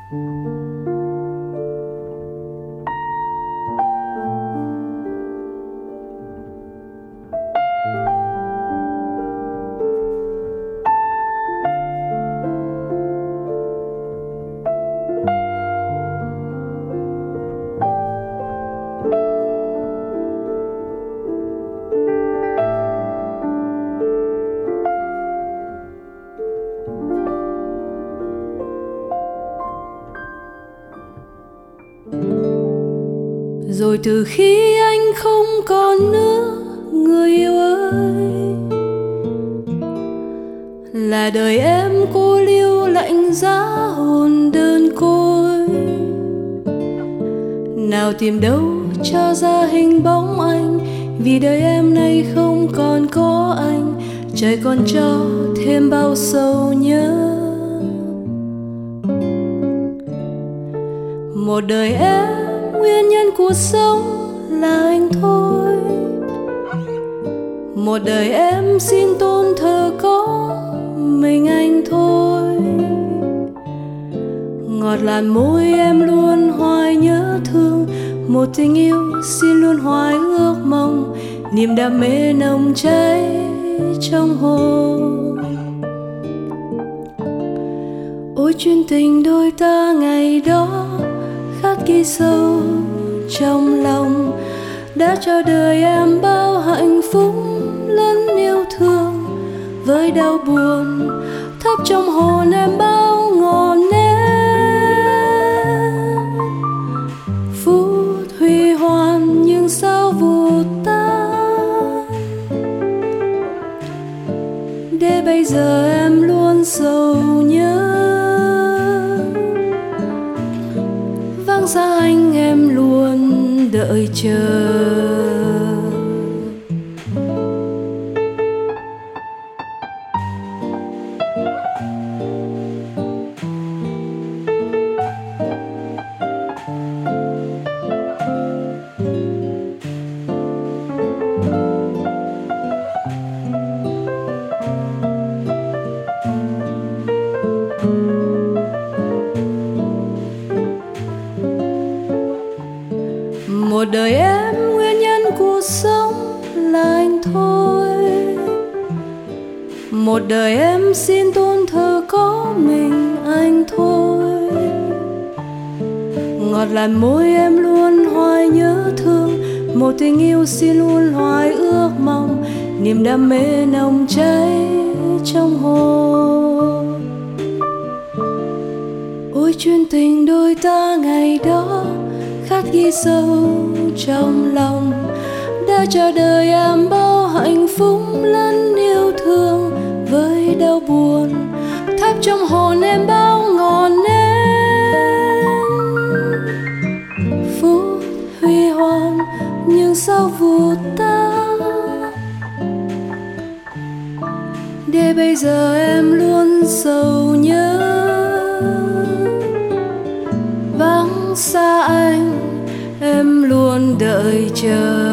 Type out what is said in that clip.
Rồi từ khi anh không còn nữa, người yêu ơi, là đời em cô liêu lạnh giá hồn đơn côi. Nào tìm đâu cho ra hình bóng anh, vì đời em nay không còn có anh. Trời còn cho thêm bao sầu nhớ. Một đời em nguyên nhân cuộc sống là anh thôi. Một đời em xin tôn thờ có mình anh thôi. Ngọt làn môi em luôn hoài nhớ thương. Một tình yêu xin luôn hoài ước mong. Niềm đam mê nồng cháy trong hồn. Ôi chuyên tình đôi ta ngày đó, khắc ghi sâu trong lòng, đã cho đời em bao hạnh phúc lẫn yêu thương. Với đau buồn thấp trong hồn em bao ngọn nến. Phút huy hoàng nhưng sao vụt tan, để bây giờ em luôn sầu nhớ. Vắng xa anh em luôn đợi chờ. Một đời em nguyên nhân cuộc sống là anh thôi. Một đời em xin tôn thờ có mình anh thôi. Ngọt làn môi em luôn hoài nhớ thương. Một tình yêu xin luôn hoài ước mong. Niềm đam mê nồng cháy trong hồn. Ôi chuyên tình đôi ta ngày đó, khắc ghi sâu trong lòng, đã cho đời em bao hạnh phúc lẫn yêu thương. Với đau buồn thắp trong hồn em bao ngọn nến. Phút huy hoàng nhưng sao vụt tan, để bây giờ em luôn sầu nhớ. Vắng xa anh em luôn đợi chờ.